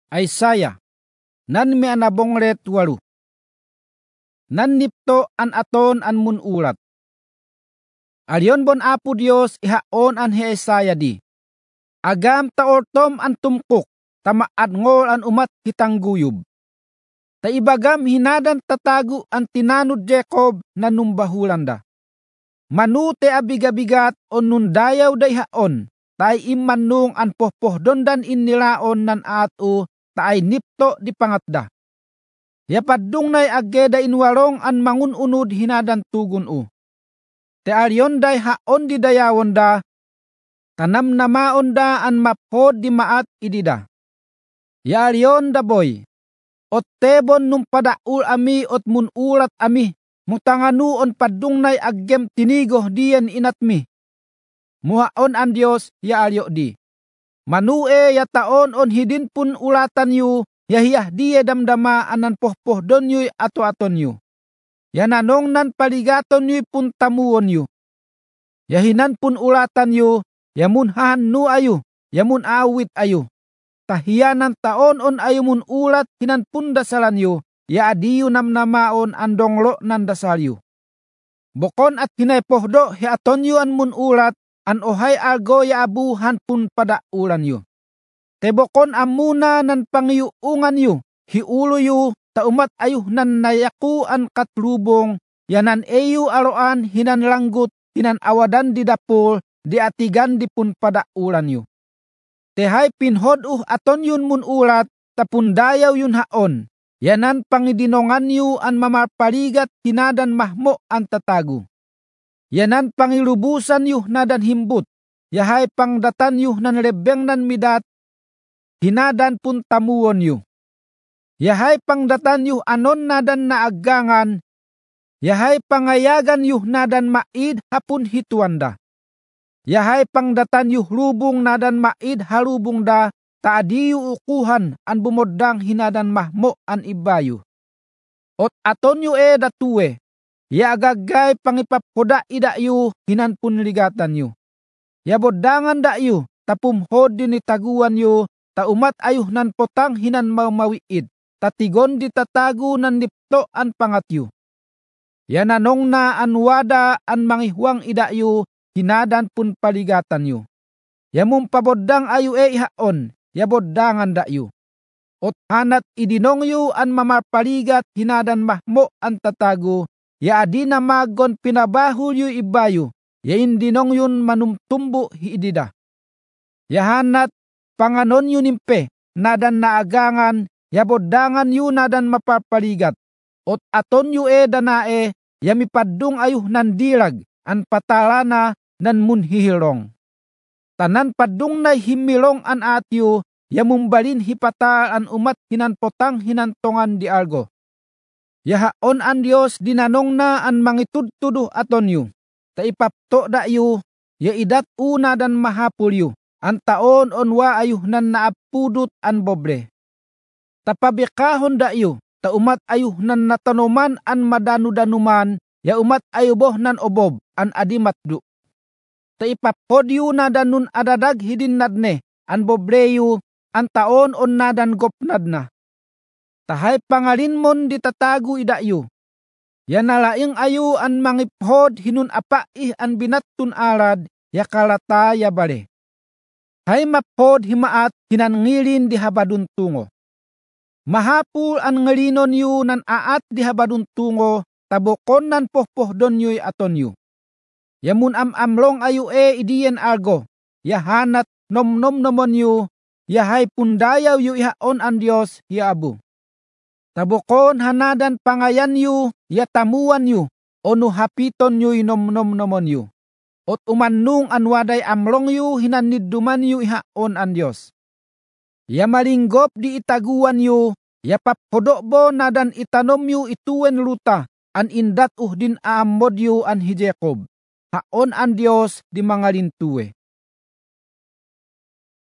Isaiah, nan mi anabongret 8. Nan nipto an aton an munulat. Alyon bon Apo Dios ihaon an hi Isaiah di. Agam taortom an tumkok, tamaad ngol an umat hitangguyub. Taibagam hinadan tatago an tinanud Jacob na numbahulanda. Manute abigabigat on nundayaw da ihaon, tay imanung an pohpohdondan innilaon nan atu, taay nipto di pangatda. Yapadung nay ageda inwarong an mangununod hinadan tugun u. Te alyon day haon di dayawon da, tanam namaon da an maphod di maat idida. Ya alyon da boy, ot tebon nung padaul ami ot munulat ami, mutanganu on padung nay aggem tinigo diyan inatmi. Muhaon an Dios ya alyo di. Manue ya taon on hidin pun ulatan yu, yahiyah diye damdama anan pohpoh don yu'y ato-aton yu. Yananong nan paligaton yu'y pun tamuon yu. Yahinan pun ulatan yu, yamun hahanu ayu, yamun awit ayu. Tahiyanan taon on ayu mun ulat hinan pun dasalan yu, ya adiyu namnamaon andonglo nan dasal yu. Bokon at hinay pohdo hi aton yu an mun ulat, an ohay algo ya abuhan pun pada ulan yu. Tebokon amuna nan pangyuungan yu, hiulo yu, taumat ayuh nan nayaku an katlubong, yanan eyu aroan hinan langgut, hinan awadan di dapul, di atigan di pun pada ulan yu. Tehay pinhod aton yun mun ulat, tapun dayaw yun haon, yanan pangidinongan yu an mamarpaligat hinadan mahmo an tatago. Yanan pangilubusan yu nadan himbut, yahay pangdatan yu nan lebeng nan midat, hinadan pun tamuon yu. Yahay pangdatan yu anon nadan naagangan, yahay pangayagan yu nadan maid hapun hituanda. Yahay pangdatan yu lubong nadan maid halubong da, taadiyu ukuhan an bumodang hinadan mahmo an ibayu. Ot aton yu datuwe, ya agagay pangipaphoda ida yu hinan pun ligatan yu. Ya bodangan da yu, tapumhod din itaguan yu, taumat ayuh nan potang hinan maumawiid, tatigon di tatago nan nipto an pangatyu. Yananong na an wada an mangihuang idayu, hinadan pun paligatan yu. Yamum pabodang ayu ihaon, yabodangan dayu. Ot hanat idinong yu an mamarpaligat hinadan mahmo an tatago, ya adi na magon pinabahul yu ibayu, ya indinong yun manumtumbo hiidida. Ya hanat panganon yu nimpe, nadan naagangan, yabodangan yu nadan mapapaligat. Ot aton yu danae, yamipadung ayuh nan dilag, an patalana nan munhihilong. Tanan padung na himilong an atyu, yamumbalin hipata an umat hinan potang hinan tongan di algo. Yahaon an Dios dinanong na an mangitudtuduh aton yu, taipapto da yu, ya idat una dan mahapul yu. An taon onwa ayuh nan naapudut an bobre. Tapabikahon da yu, ta umat ayuh nan natanoman an madanu-danuman, ya umat ayuboh nan obob, an adimatdu. Ta ipapod yu na danun adadag hidin nadne, an bobre yu, an taon on nadan gopnad na. Tahay pangalin mon ditatago ida yu. Ya nalaing ayu an mangiphod hinun apaih an binattun arad, ya kalata ya bale. Hay mapod himaat hinan ngilin di habadun tungo. Mahapul an ngalinon yu nan aat di habadun tungo, tabokon nan pohpohdon yu'y aton yu. Yamun amlong ayu idiyen algo, yahanat nomnom nomon yu, yahay pundayaw yu ihaon an Dios ya abu. Tabokon hanadan pangayan yu, ya tamuan yu, onu hapiton yu'y nomnom nomon yu. Ot umannung an waday amlong yu hinaniduman yu ihaon an Dios. Ya malinggop di itaguan yu, ya paphodokbo nadan itanom yu ituen luta, an indat din aamod yu an hi Jacob. Haon an Dios di mga lintuwe.